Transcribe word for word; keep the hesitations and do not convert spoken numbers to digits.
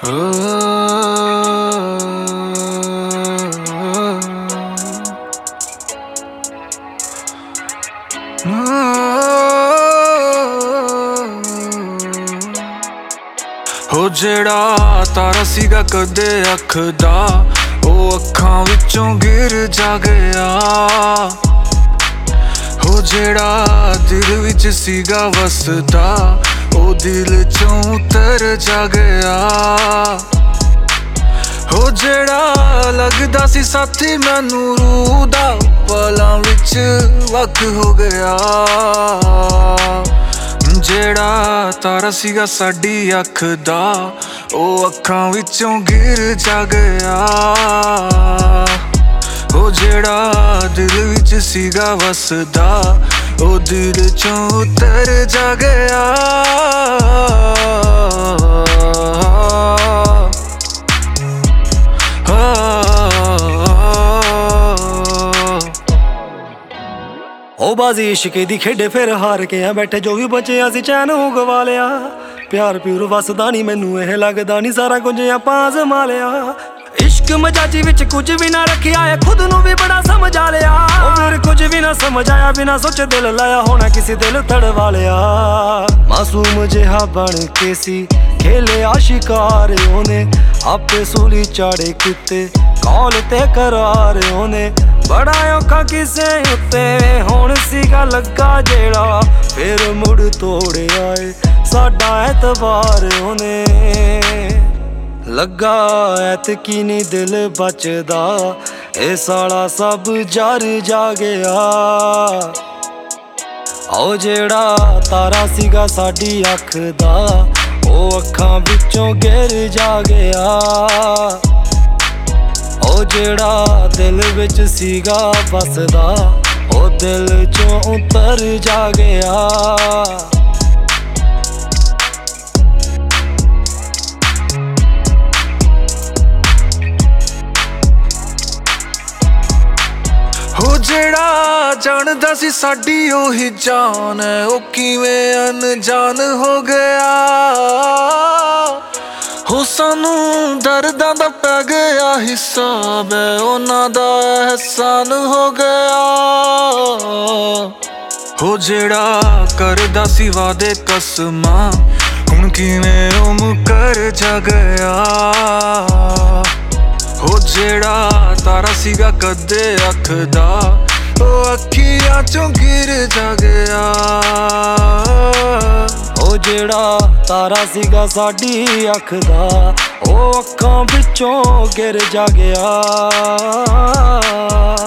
हो जेड़ा तारा सीगा कदे अख दा ओ अखां विचों गिर जा गया। हो जेड़ा दिल विच सीगा वसदा ओ दिल चों उतर जा गया। हो जेड़ा लगदा सी साथी मैनू रूह दा पलां विच वख हो गया। जेड़ा तारा सीगा साडी अख दा ओ अखां विचों गिर जा गया। हो जेड़ा दिल विच सीगा वसदा ओ दिल चों उतर जा गया। ओ बाजी इश्के दी खेडे फिर हार के आ बैठे जो भी बचे असी चैन हो गवा लिया। प्यार प्यूर वसदा नी मैनू एह लगदा नी सारा कुछ आपां आजमा लिया। इश्क मजाजी विच कुछ भी ना रखिया है खुद नू भी बड़ा समझा लिया। ओ फिर कुछ भी ना समझ आया बिना सोचे दिल लाया होना किसी दिल तड़वा लिया। मासूम जिहा बन के सी खेले आशिकार ओने आपे सूली चाड़े किते कॉल ते करार ओने बड़ा औखा किसे उत्ते हुण सीगा लगा जेड़ा फिर मुड़ तोड़े आए साडा एतबार ओने लगा ऐतकी नी दिल बचदा ए साला सब जर जा गया। ओ जेड़ा तारा सीगा साडी अख दा ओ अखां विचों गिर जा गया। ओ जेड़ा दिल विच सीगा बसदा ओ दिल चों उतर जा गया। हो जेड़ा जानदा सी साडी ओही जान ओ किवें अनजान हो गया। हो सानू दर्दां दा पै गया हिसाब उन्हां दा एहसान हो गया। हो जेड़ा करदा सी वादे कसमां हुण किवें ओ मुकर जा गया। हो जेड़ा तारा सीगा कदे अख दा ओ अखियां चों गिर जा गया। ओ जेड़ा तारा सीगा साडी अख दा ओ अखां विचों गिर जा गया।